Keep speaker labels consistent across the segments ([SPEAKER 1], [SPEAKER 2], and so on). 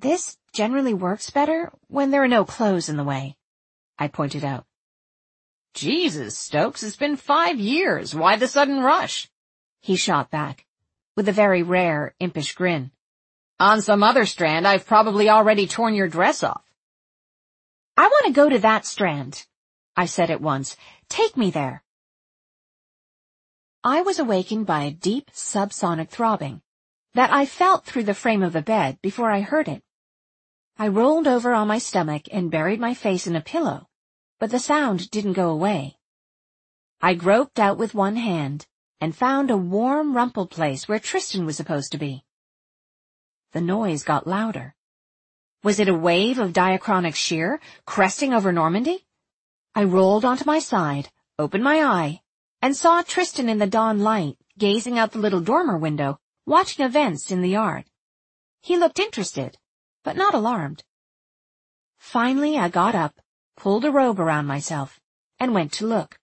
[SPEAKER 1] This generally works better when there are no clothes in the way, I pointed out.
[SPEAKER 2] Jesus, Stokes, it's been 5 years. Why the sudden rush?
[SPEAKER 1] He shot back, with a very rare, impish grin.
[SPEAKER 2] On some other strand, I've probably already torn your dress off.
[SPEAKER 1] I want to go to that strand, I said at once. Take me there. I was awakened by a deep, subsonic throbbing that I felt through the frame of the bed before I heard it. I rolled over on my stomach and buried my face in a pillow, but the sound didn't go away. I groped out with one hand and found a warm, rumpled place where Tristan was supposed to be. The noise got louder. Was it a wave of diachronic shear cresting over Normandy? I rolled onto my side, opened my eye, and saw Tristan in the dawn light, gazing out the little dormer window, watching events in the yard. He looked interested, but not alarmed. Finally, I got up, pulled a robe around myself, and went to look.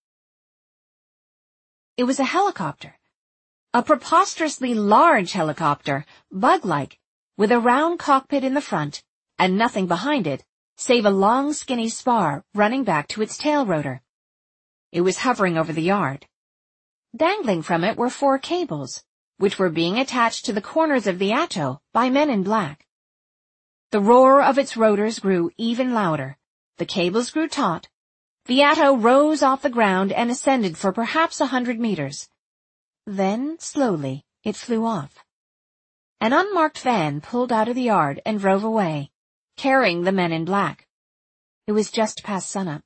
[SPEAKER 1] It was a helicopter. A preposterously large helicopter, bug-like, with a round cockpit in the front, and nothing behind it, save a long skinny spar running back to its tail rotor. It was hovering over the yard. Dangling from it were 4 cables, which were being attached to the corners of the Atto by men in black. The roar of its rotors grew even louder. The cables grew taut. The Atto rose off the ground and ascended for perhaps 100 meters. Then, slowly, it flew off. An unmarked van pulled out of the yard and drove away, carrying the men in black. It was just past sunup.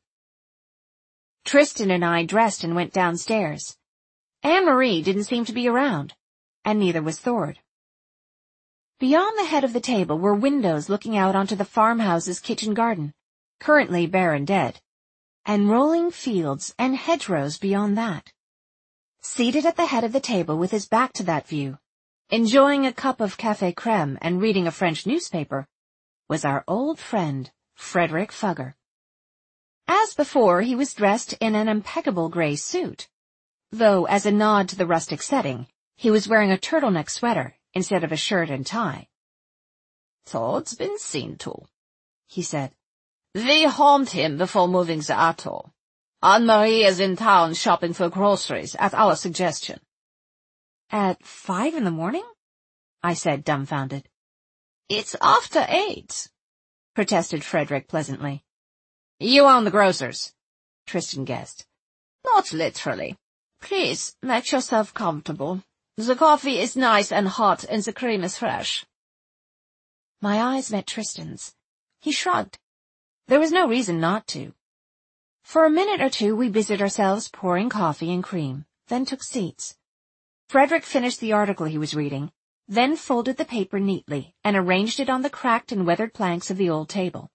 [SPEAKER 1] Tristan and I dressed and went downstairs. Anne-Marie didn't seem to be around, and neither was Thord. Beyond the head of the table were windows looking out onto the farmhouse's kitchen garden, currently bare and dead, and rolling fields and hedgerows beyond that. Seated at the head of the table with his back to that view, enjoying a cup of café crème and reading a French newspaper, was our old friend, Frederick Fugger. As before, he was dressed in an impeccable gray suit, though as a nod to the rustic setting, he was wearing a turtleneck sweater instead of a shirt and tie.
[SPEAKER 2] "Thord's been seen to,"
[SPEAKER 1] he said.
[SPEAKER 2] "We homed him before moving the Atto. Anne-Marie is in town shopping for groceries at our suggestion."
[SPEAKER 1] "At 5 in the morning?" I said, dumbfounded.
[SPEAKER 2] "It's after 8,
[SPEAKER 1] protested Frederick pleasantly.
[SPEAKER 2] "You own the grocers,"
[SPEAKER 1] Tristan guessed.
[SPEAKER 2] "Not literally. Please, make yourself comfortable. The coffee is nice and hot and the cream is fresh."
[SPEAKER 1] My eyes met Tristan's. He shrugged. There was no reason not to. For a minute or two we busied ourselves pouring coffee and cream, then took seats. Frederick finished the article he was reading, then folded the paper neatly and arranged it on the cracked and weathered planks of the old table.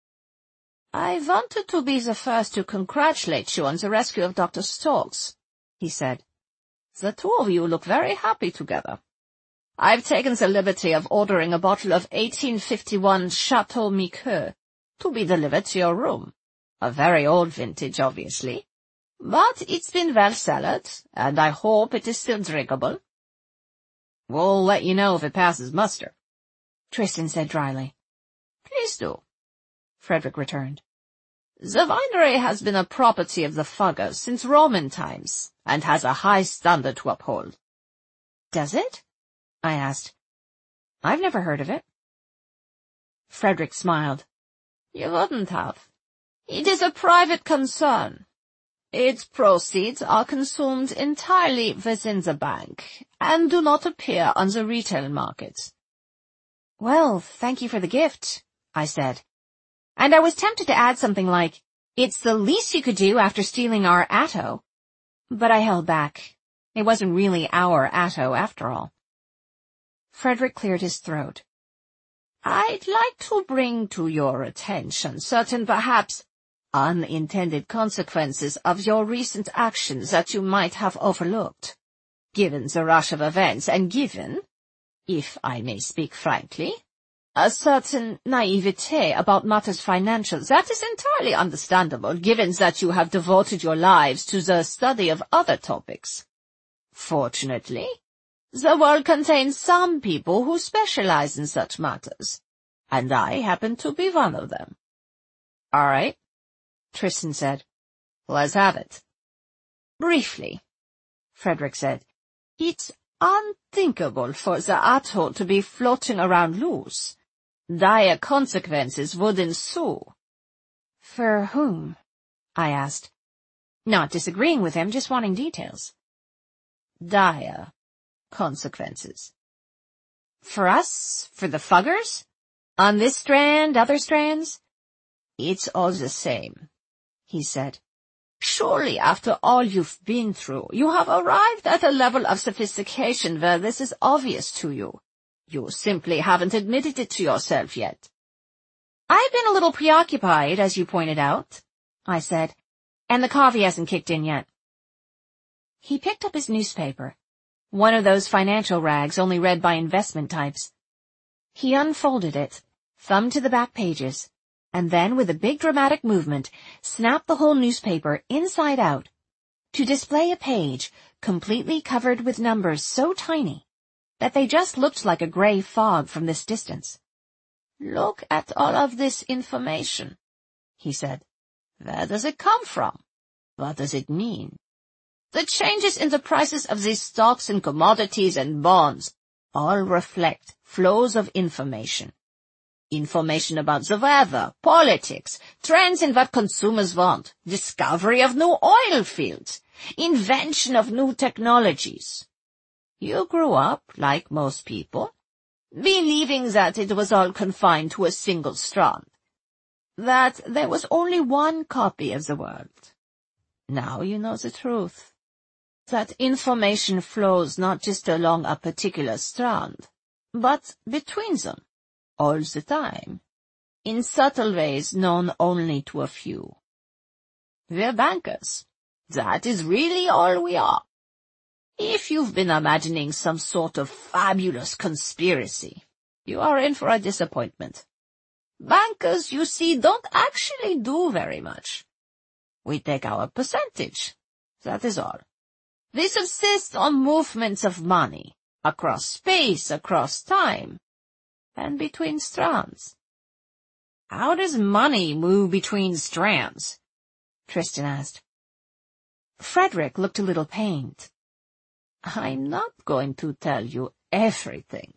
[SPEAKER 2] "I wanted to be the first to congratulate you on the rescue of Dr. Stokes," he said. "The two of you look very happy together. I've taken the liberty of ordering a bottle of 1851 Chateau Miqueux to be delivered to your room. A very old vintage, obviously, but it's been well cellared, and I hope it is still drinkable." "We'll let you know if it passes muster,"
[SPEAKER 1] Tristan said dryly.
[SPEAKER 2] "Please do,"
[SPEAKER 1] Frederick returned.
[SPEAKER 2] "The winery has been a property of the Fuggers since Roman times, and has a high standard to uphold."
[SPEAKER 1] "Does it?" I asked. "I've never heard of it."
[SPEAKER 2] Frederick smiled. "You wouldn't have. It is a private concern. Its proceeds are consumed entirely within the bank, and do not appear on the retail market."
[SPEAKER 1] "Well, thank you for the gift," I said. And I was tempted to add something like, "It's the least you could do after stealing our Atto." But I held back. It wasn't really our Atto after all. Frederick cleared his throat.
[SPEAKER 2] "I'd like to bring to your attention certain perhaps unintended consequences of your recent actions that you might have overlooked. Given the rush of events and given, if I may speak frankly, a certain naivete about matters financial that is entirely understandable given that you have devoted your lives to the study of other topics. Fortunately, the world contains some people who specialize in such matters, and I happen to be one of them. All right, Tristan said. Let's have it. Briefly, Frederick said, it's unthinkable for the atoll to be floating around loose. Dire consequences would ensue.
[SPEAKER 1] For whom? I asked, not disagreeing with him, just wanting details.
[SPEAKER 2] Dire consequences.
[SPEAKER 1] For us? For the Fuggers? On this strand, other strands?
[SPEAKER 2] It's all the same, he said. Surely after all you've been through, you have arrived at a level of sophistication where this is obvious to you. You simply haven't admitted it to yourself yet.
[SPEAKER 1] I've been a little preoccupied, as you pointed out, I said, and the coffee hasn't kicked in yet. He picked up his newspaper, one of those financial rags only read by investment types. He unfolded it, thumbed to the back pages, and then, with a big dramatic movement, snapped the whole newspaper inside out to display a page completely covered with numbers so tiny that they just looked like a gray fog from this distance.
[SPEAKER 2] Look at all of this information, he said. Where does it come from? What does it mean? The changes in the prices of these stocks and commodities and bonds all reflect flows of information. Information about the weather, politics, trends in what consumers want, discovery of new oil fields, invention of new technologies. You grew up, like most people, believing that it was all confined to a single strand, that there was only one copy of the world. Now you know the truth, that information flows not just along a particular strand, but between them, all the time, in subtle ways known only to a few. We're bankers. That is really all we are. If you've been imagining some sort of fabulous conspiracy, you are in for a disappointment. Bankers, you see, don't actually do very much. We take our percentage. That is all. We subsist on movements of money, across space, across time, and between strands.
[SPEAKER 1] How does money move between strands? Tristan asked. Frederick looked a little pained.
[SPEAKER 2] I'm not going to tell you everything.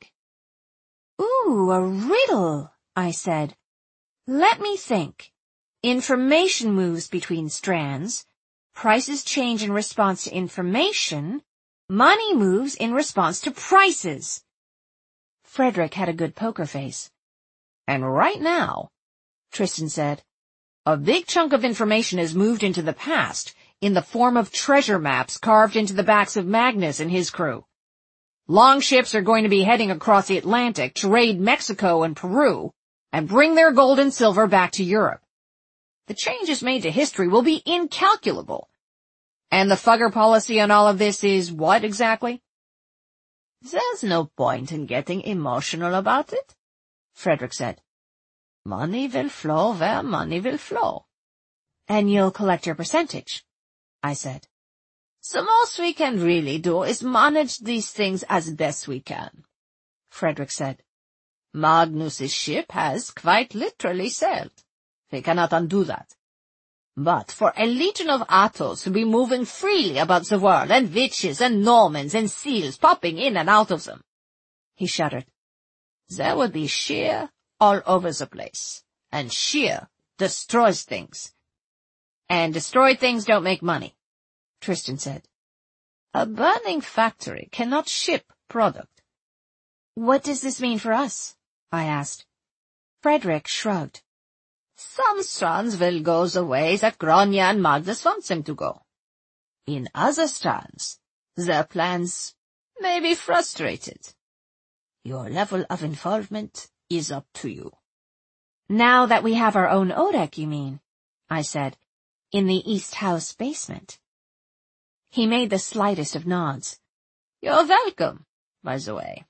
[SPEAKER 1] Ooh, a riddle, I said. Let me think. Information moves between strands. Prices change in response to information. Money moves in response to prices. Frederick had a good poker face.
[SPEAKER 2] And right now,
[SPEAKER 1] Tristan said,
[SPEAKER 2] a big chunk of information has moved into the past in the form of treasure maps carved into the backs of Magnus and his crew. Long ships are going to be heading across the Atlantic to raid Mexico and Peru and bring their gold and silver back to Europe. The changes made to history will be incalculable. And the Fugger policy on all of this is what exactly? There's no point in getting emotional about it, Frederick said. Money will flow where money will flow.
[SPEAKER 1] And you'll collect your percentage, I said.
[SPEAKER 2] The most we can really do is manage these things as best we can, Frederick said. Magnus's ship has quite literally sailed. We cannot undo that. But for a legion of atolls to be moving freely about the world, and witches and Normans and seals popping in and out of them, he shuddered, there would be sheer all over the place, and sheer destroys things.
[SPEAKER 1] And destroyed things don't make money, Tristan said.
[SPEAKER 2] A burning factory cannot ship product.
[SPEAKER 1] What does this mean for us? I asked. Frederick shrugged.
[SPEAKER 2] Some strands will go the way that Grania and Magnus wants them to go. In other strands, their plans may be frustrated. Your level of involvement is up to you.
[SPEAKER 1] Now that we have our own Odek, you mean? I said, in the East House basement. He made the slightest of nods.
[SPEAKER 2] You're welcome, by the way.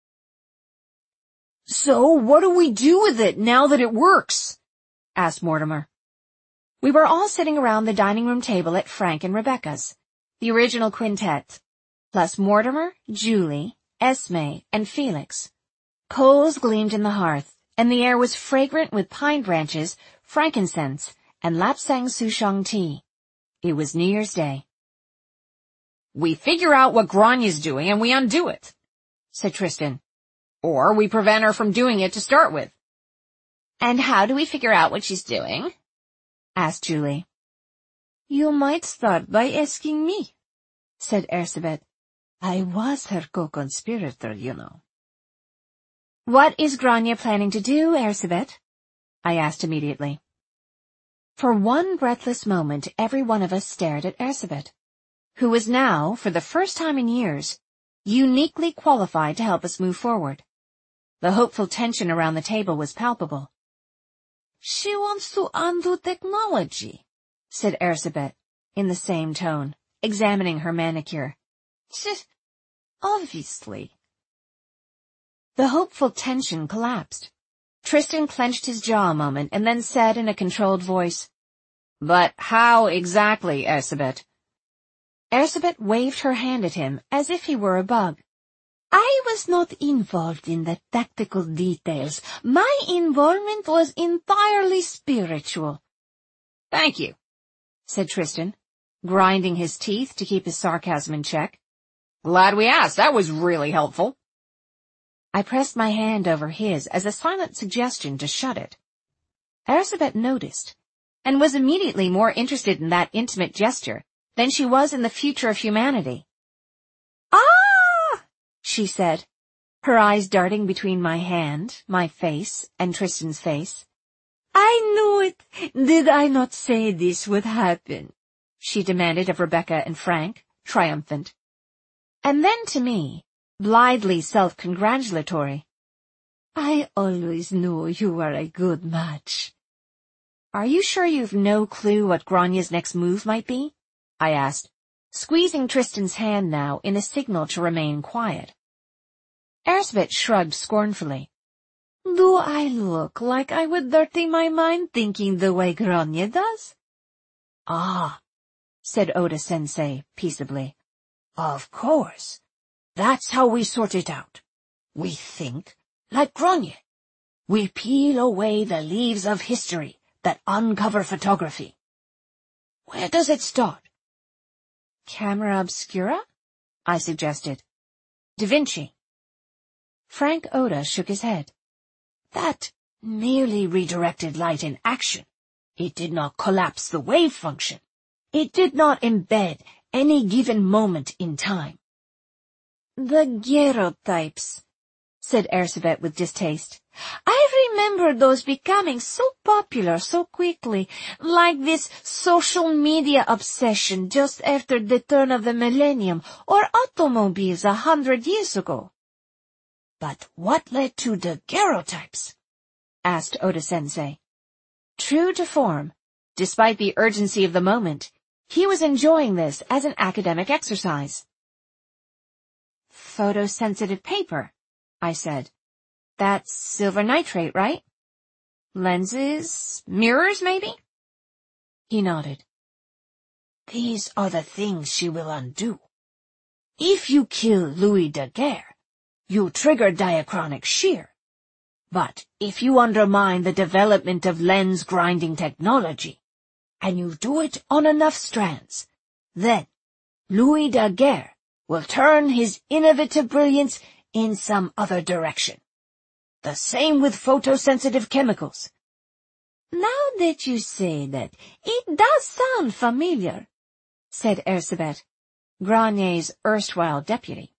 [SPEAKER 1] So what do we do with it now that it works? Asked Mortimer. We were all sitting around the dining room table at Frank and Rebecca's, the original quintet, plus Mortimer, Julie, Esme, and Felix. Coals gleamed in the hearth, and the air was fragrant with pine branches, frankincense, and Lapsang Souchong tea. It was New Year's Day.
[SPEAKER 2] "We figure out what Granya's doing and we undo it," said Tristan. "Or we prevent her from doing it to start with."
[SPEAKER 1] "And how do we figure out what she's doing?" asked Julie.
[SPEAKER 3] "You might start by asking me," said Erzsébet. "I was her co-conspirator, you know."
[SPEAKER 1] "What is Grania planning to do, Erzsébet?" I asked immediately. For one breathless moment, every one of us stared at Erzsébet, who was now, for the first time in years, uniquely qualified to help us move forward. The hopeful tension around the table was palpable.
[SPEAKER 3] "She wants to undo technology,"
[SPEAKER 1] said Erzsébet, in the same tone, examining her manicure.
[SPEAKER 3] "Obviously."
[SPEAKER 1] The hopeful tension collapsed. Tristan clenched his jaw a moment and then said in a controlled voice,
[SPEAKER 2] "But how exactly, Erzsébet?"
[SPEAKER 1] Erzsébet waved her hand at him as if he were a bug.
[SPEAKER 3] "I was not involved in the tactical details. My involvement was entirely spiritual."
[SPEAKER 2] "Thank you,"
[SPEAKER 1] said Tristan, grinding his teeth to keep his sarcasm in check.
[SPEAKER 2] "Glad we asked. That was really helpful."
[SPEAKER 1] I pressed my hand over his as a silent suggestion to shut it. Erzsébet noticed, and was immediately more interested in that intimate gesture than she was in the future of humanity.
[SPEAKER 3] "Ah!"
[SPEAKER 1] she said, her eyes darting between my hand, my face, and Tristan's face.
[SPEAKER 3] "I knew it. Did I not say this would happen?"
[SPEAKER 1] she demanded of Rebecca and Frank, triumphant. And then to me, blithely self-congratulatory.
[SPEAKER 3] "I always knew you were a good match."
[SPEAKER 1] "Are you sure you've no clue what Grania's next move might be?" I asked, squeezing Tristan's hand now in a signal to remain quiet. Erzsébet shrugged scornfully.
[SPEAKER 3] "Do I look like I would dirty my mind thinking the way Grania does?"
[SPEAKER 1] "Ah," said Oda-sensei peaceably.
[SPEAKER 4] "Of course. That's how we sort it out. We think like Grania. We peel away the leaves of history that uncover photography. Where does it start?"
[SPEAKER 1] "Camera obscura?" I suggested. "Da Vinci." Frank Oda shook his head.
[SPEAKER 4] "That merely redirected light in action. It did not collapse the wave function. It did not embed any given moment in time."
[SPEAKER 3] "The Gerotypes," said Erzsébet with distaste. "I remember those becoming so popular so quickly, like this social media obsession just after the turn of the millennium, or automobiles 100 years ago."
[SPEAKER 4] "But what led to the Gerotypes?"
[SPEAKER 1] asked Oda-sensei. True to form, despite the urgency of the moment, he was enjoying this as an academic exercise. "Photosensitive paper," I said. "That's silver nitrate, right? Lenses, mirrors, maybe?" He nodded.
[SPEAKER 4] "These are the things she will undo. If you kill Louis Daguerre, you trigger diachronic shear. But if you undermine the development of lens grinding technology, and you do it on enough strands, then Louis Daguerre will turn his innovative brilliance in some other direction. The same with photosensitive chemicals."
[SPEAKER 3] "Now that you say that, it does sound familiar,"
[SPEAKER 1] said Erzsébet, Granier's erstwhile deputy.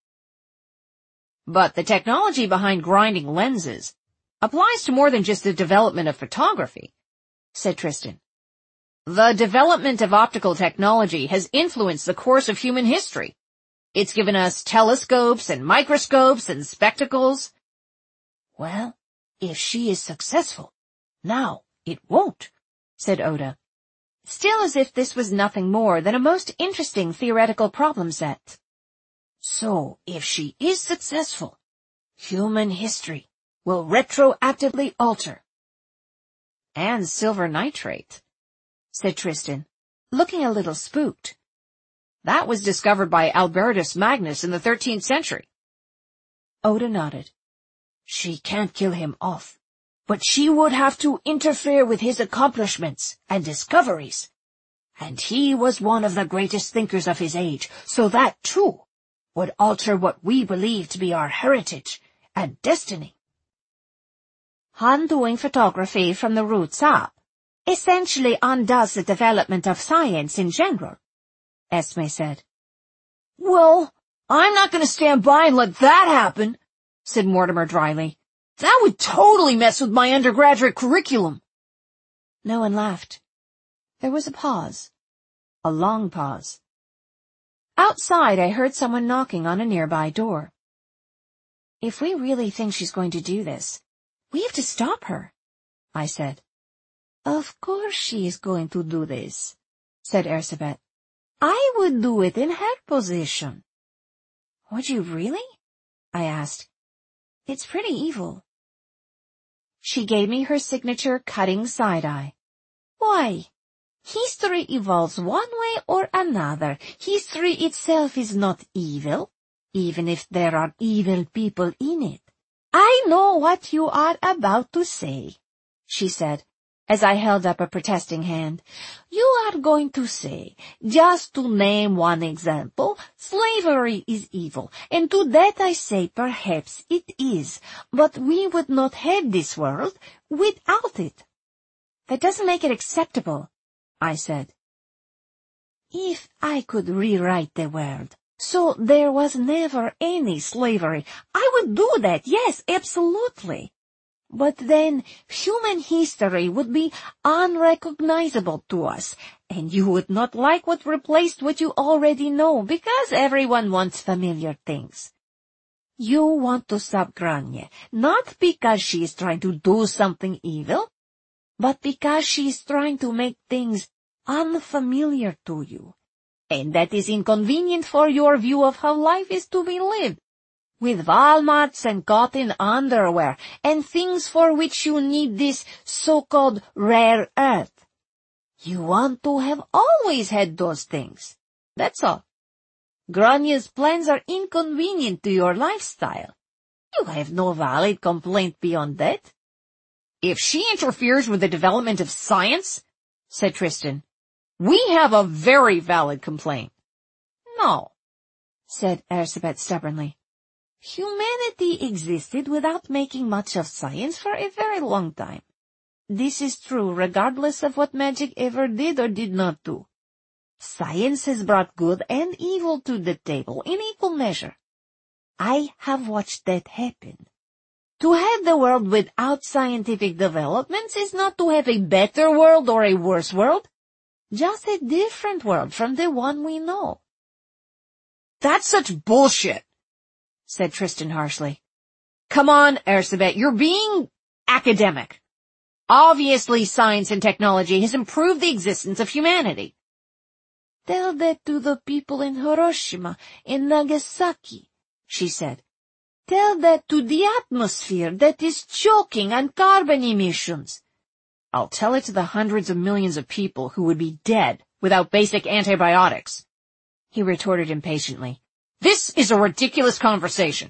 [SPEAKER 2] "But the technology behind grinding lenses applies to more than just the development of photography," said Tristan. "The development of optical technology has influenced the course of human history. It's given us telescopes and microscopes and spectacles."
[SPEAKER 4] "Well, if she is successful, now it won't,"
[SPEAKER 1] said Oda, still as if this was nothing more than a most interesting theoretical problem set.
[SPEAKER 4] "So, if she is successful, human history will retroactively alter."
[SPEAKER 2] "And silver nitrate," said Tristan,
[SPEAKER 1] looking a little spooked.
[SPEAKER 2] "That was discovered by Albertus Magnus in the 13th century.
[SPEAKER 1] Oda nodded.
[SPEAKER 4] "She can't kill him off. but she would have to interfere with his accomplishments and discoveries. And he was one of the greatest thinkers of his age, so that, too, would alter what we believe to be our heritage and destiny.
[SPEAKER 1] Undoing photography from the roots up essentially undoes the development of science in general, Esme said.
[SPEAKER 4] Well, I'm not going to stand by and let that happen, said Mortimer dryly. That would totally mess with my undergraduate curriculum.
[SPEAKER 1] No one laughed. There was a pause. A long pause. Outside, I heard someone knocking on a nearby door. If we really think she's going to do this, we have to stop her, I said. Of course she is going to do this, said Erzsébet. I would do it in her position. Would you really? I asked. It's pretty evil. She gave me her signature cutting side-eye. Why? History evolves one way or another. History itself is not evil, even if there are evil people in it. I know what you are about to say, she said, as I held up a protesting hand. You are going to say, just to name one example, slavery is evil, and to that I say perhaps it is, but we would not have this world without it. That doesn't make it acceptable, I said. If I could rewrite the world, so there was never any slavery, I would do that, yes, absolutely. But then human history would be unrecognizable to us, and you would not like what replaced what you already know, because everyone wants familiar things. You want to stop Grania, not because she is trying to do something evil, but because she is trying to make things unfamiliar to you. And that is inconvenient for your view of how life is to be lived, with Walmarts and cotton underwear, and things for which you need this so-called rare earth. You want to have always had those things. That's all. Grania's plans are inconvenient to your lifestyle. You have no valid complaint beyond that. If she interferes with the development of science, said Tristan, we have a very valid complaint. No, said Erzsébet stubbornly. Humanity existed without making much of science for a very long time. This is true regardless of what magic ever did or did not do. Science has brought good and evil to the table in equal measure. I have watched that happen. To have the world without scientific developments is not to have a better world or a worse world, just a different world from the one we know.
[SPEAKER 4] That's such bullshit, said Tristan harshly. Come on, Erzsébet, you're being academic. Obviously, science and technology has improved the existence of humanity.
[SPEAKER 1] Tell that to the people in Hiroshima and Nagasaki, she said. Tell that to the atmosphere that is choking on carbon emissions.
[SPEAKER 4] I'll tell it to the hundreds of millions of people who would be dead without basic antibiotics, he retorted impatiently. This is a ridiculous conversation.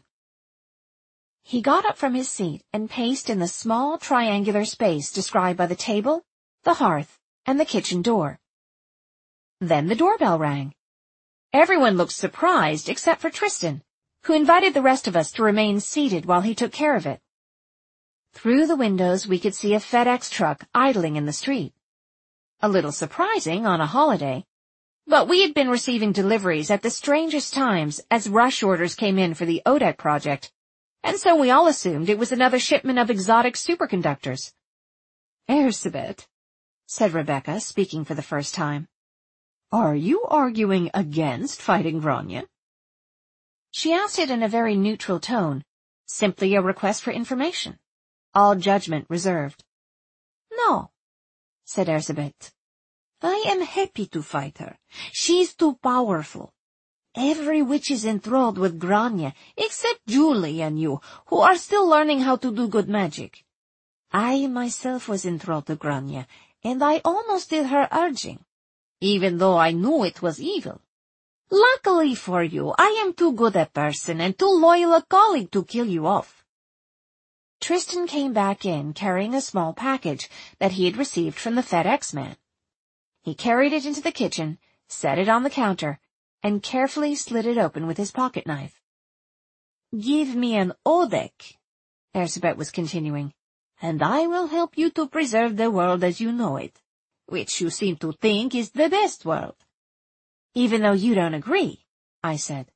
[SPEAKER 1] He got up from his seat and paced in the small triangular space described by the table, the hearth, and the kitchen door. Then the doorbell rang. Everyone looked surprised except for Tristan, who invited the rest of us to remain seated while he took care of it. Through the windows we could see a FedEx truck idling in the street. A little surprising on a holiday, but we had been receiving deliveries at the strangest times as rush orders came in for the ODEC project, and so we all assumed it was another shipment of exotic superconductors.
[SPEAKER 4] Erzsébet, said Rebecca, speaking for the first time, are you arguing against fighting Grania?
[SPEAKER 1] She asked it in a very neutral tone, simply a request for information, all judgment reserved. No, said Erzsébet. I am happy to fight her. She's too powerful. Every witch is enthralled with Grania, except Julie and you, who are still learning how to do good magic. I myself was enthralled to Grania, and I almost did her urging, even though I knew it was evil. Luckily for you, I am too good a person and too loyal a colleague to kill you off. Tristan came back in carrying a small package that he had received from the FedEx man. He carried it into the kitchen, set it on the counter, and carefully slit it open with his pocket knife. "Give me an Odek," Erzsébet was continuing, "and I will help you to preserve the world as you know it, which you seem to think is the best world." "Even though you don't agree," I said.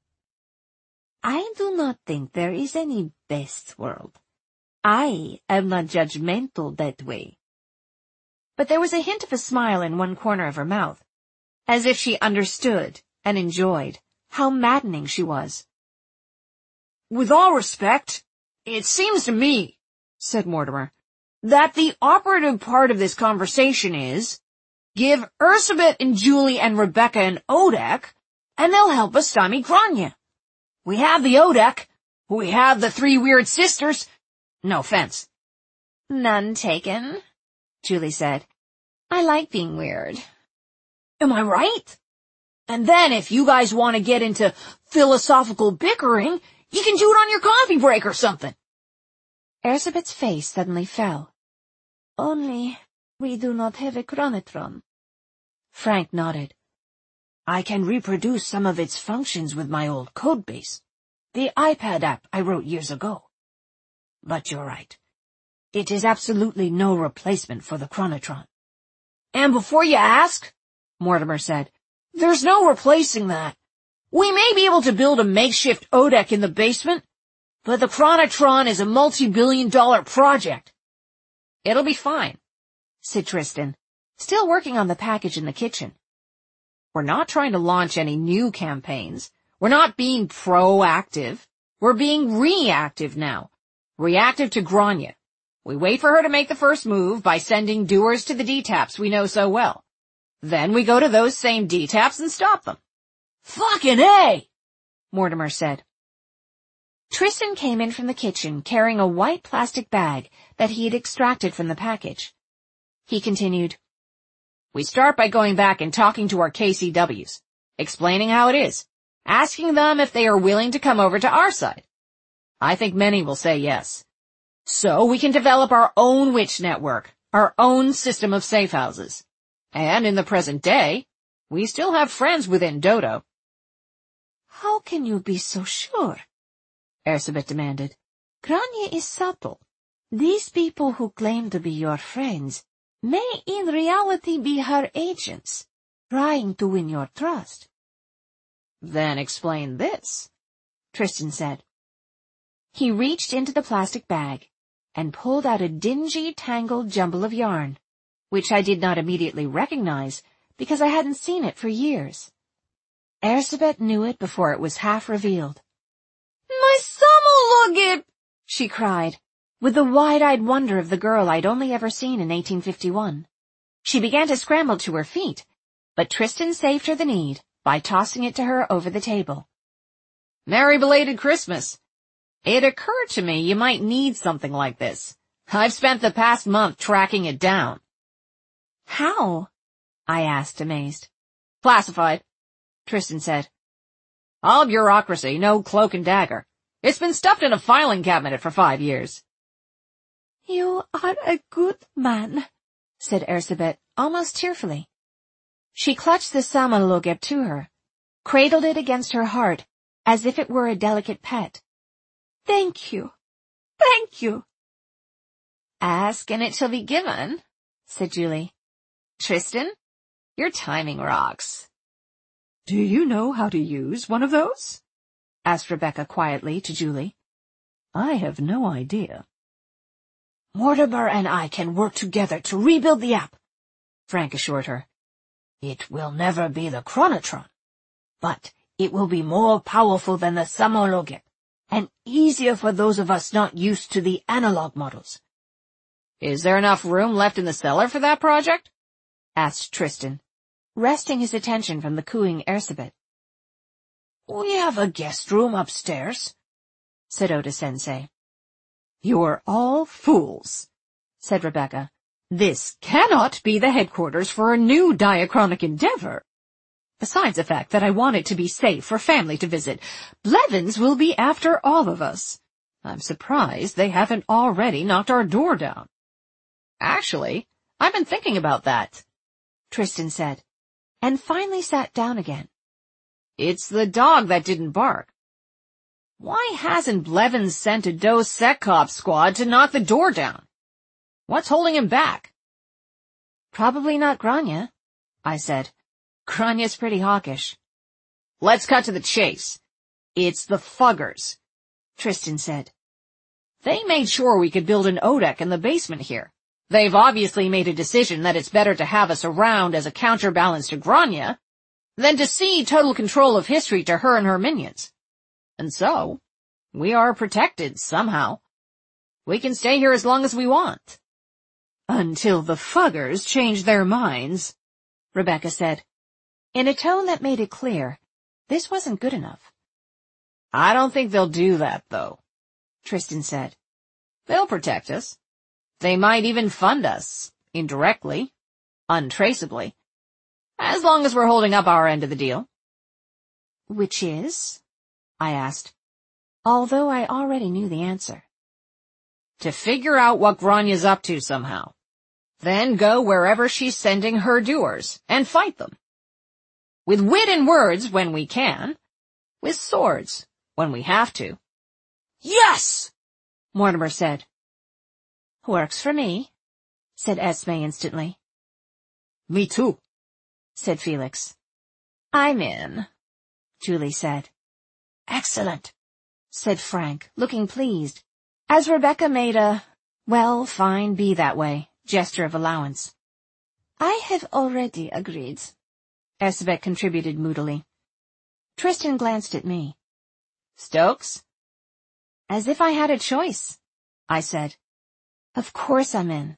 [SPEAKER 1] "I do not think there is any best world. I am not judgmental that way." But there was a hint of a smile in one corner of her mouth, as if she understood and enjoyed how maddening she was.
[SPEAKER 2] "With all respect, it seems to me," said Mortimer, "that the operative part of this conversation is, give Erzsébet and Julie and Rebecca an Odek, and they'll help us stymie Grania. We have the Odek. We have the 3 weird sisters. No offense."
[SPEAKER 1] "None taken," Julie said. "I like being weird."
[SPEAKER 2] Am I right? And then if you guys want to get into philosophical bickering, you can do it on your coffee break or something.
[SPEAKER 1] Erzsébet's face suddenly fell. "Only we do not have a chronotron." Frank nodded.
[SPEAKER 4] "I can reproduce some of its functions with my old codebase, the iPad app I wrote years ago. But you're right. It is absolutely no replacement for the chronotron."
[SPEAKER 2] "And before you ask," Mortimer said, "there's no replacing that. We may be able to build a makeshift Odek in the basement, but the chronotron is a multi-billion-dollar project."
[SPEAKER 1] "It'll be fine," said Tristan, still working on the package in the kitchen. "We're not trying to launch any new campaigns. We're not being proactive. We're being reactive now. Reactive to Grania. We wait for her to make the first move by sending doers to the DTAPs we know so well. Then we go to those same DTAPs and stop them."
[SPEAKER 2] "Fucking A!"
[SPEAKER 1] Mortimer said. Tristan came in from the kitchen carrying a white plastic bag that he had extracted from the package. He continued, "We start by going back and talking to our KCWs, explaining how it is, asking them if they are willing to come over to our side. I think many will say yes. So we can develop our own witch network, our own system of safe houses. And in the present day, we still have friends within Dodo."
[SPEAKER 3] "How can you be so sure?" Erzsébet demanded. "Grania is subtle. These people who claim to be your friends may in reality be her agents, trying to win your trust."
[SPEAKER 1] "Then explain this," Tristan said. He reached into the plastic bag and pulled out a dingy, tangled jumble of yarn, which I did not immediately recognize because I hadn't seen it for years. Erzsébet knew it before it was half revealed.
[SPEAKER 3] "My samologip!"
[SPEAKER 1] she cried, with the wide-eyed wonder of the girl I'd only ever seen in 1851. She began to scramble to her feet, but Tristan saved her the need by tossing it to her over the table.
[SPEAKER 2] "Merry belated Christmas. It occurred to me you might need something like this. I've spent the past month tracking it down."
[SPEAKER 1] "How?" I asked, amazed.
[SPEAKER 2] "Classified," Tristan said. "All bureaucracy, no cloak and dagger. It's been stuffed in a filing cabinet for 5 years.
[SPEAKER 3] "You are a good man,"
[SPEAKER 1] said Erzsébet, almost tearfully. She clutched the samologep to her, cradled it against her heart as if it were a delicate pet.
[SPEAKER 3] "Thank you. Thank you."
[SPEAKER 1] "Ask and it shall be given," said Julie. "Tristan, your timing rocks."
[SPEAKER 2] "Do you know how to use one of those?"
[SPEAKER 1] asked Rebecca quietly to Julie.
[SPEAKER 2] "I have no idea."
[SPEAKER 4] "Mortimer and I can work together to rebuild the app," Frank assured her. "It will never be the chronotron, but it will be more powerful than the samologep, and easier for those of us not used to the analog models."
[SPEAKER 2] "Is there enough room left in the cellar for that project?"
[SPEAKER 1] asked Tristan, wresting his attention from the cooing Erzsébet.
[SPEAKER 4] "We have a guest room upstairs,"
[SPEAKER 1] said Oda-sensei.
[SPEAKER 2] "You're all fools," said Rebecca. "This cannot be the headquarters for a new diachronic endeavor. Besides the fact that I want it to be safe for family to visit, Blevins will be after all of us. I'm surprised they haven't already knocked our door down. Actually, I've been thinking about that,
[SPEAKER 1] Tristan said, and finally sat down again.
[SPEAKER 2] It's the dog that didn't bark. Why hasn't Blevins sent a Dos Sekop squad to knock the door down? What's holding him back?
[SPEAKER 1] Probably not Grania, I said. Grania's pretty hawkish.
[SPEAKER 2] Let's cut to the chase. It's the Fuggers,
[SPEAKER 1] Tristan said.
[SPEAKER 2] They made sure we could build an Odek in the basement here. They've obviously made a decision that it's better to have us around as a counterbalance to Grania than to cede total control of history to her and her minions. And so, we are protected somehow. We can stay here as long as we want. Until the Fuggers change their minds,
[SPEAKER 1] Rebecca said, in a tone that made it clear this wasn't good enough.
[SPEAKER 2] I don't think they'll do that, though,
[SPEAKER 1] Tristan said.
[SPEAKER 2] They'll protect us. They might even fund us, indirectly, untraceably, as long as we're holding up our end of the deal.
[SPEAKER 1] Which is? I asked, although I already knew the answer.
[SPEAKER 2] To figure out what Grania's up to somehow. Then go wherever she's sending her doers and fight them. With wit and words when we can. With swords when we have to.
[SPEAKER 4] Yes!
[SPEAKER 1] Mortimer said. Works for me, said Esme instantly.
[SPEAKER 2] Me too,
[SPEAKER 1] said Felix.
[SPEAKER 2] I'm in,
[SPEAKER 1] Julie said.
[SPEAKER 4] Excellent,
[SPEAKER 1] said Frank, looking pleased, as Rebecca made a, well, fine, be that way, gesture of allowance. I have already agreed, Esbeth contributed moodily. Tristan glanced at me.
[SPEAKER 2] Stokes?
[SPEAKER 1] As if I had a choice, I said. Of course I'm in.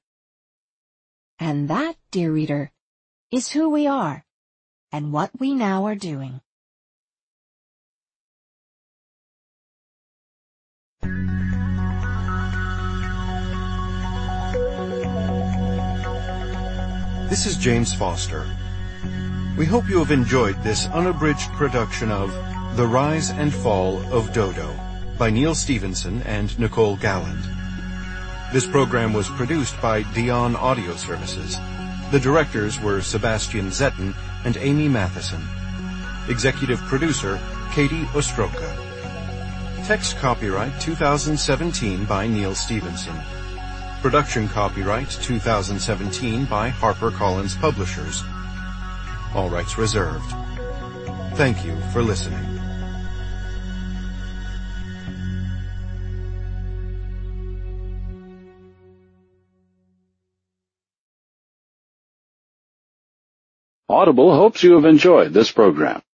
[SPEAKER 1] And that, dear reader, is who we are, and what we now are doing.
[SPEAKER 5] This is James Foster. We hope you have enjoyed this unabridged production of The Rise and Fall of Dodo by Neil Stevenson and Nicole Galland. This program was produced by Dion Audio Services. The directors were Sebastian Zetten and Amy Matheson. Executive producer, Katie Ostroka. Text copyright 2017 by Neil Stevenson. Production copyright 2017 by HarperCollins Publishers. All rights reserved. Thank you for listening.
[SPEAKER 6] Audible hopes you have enjoyed this program.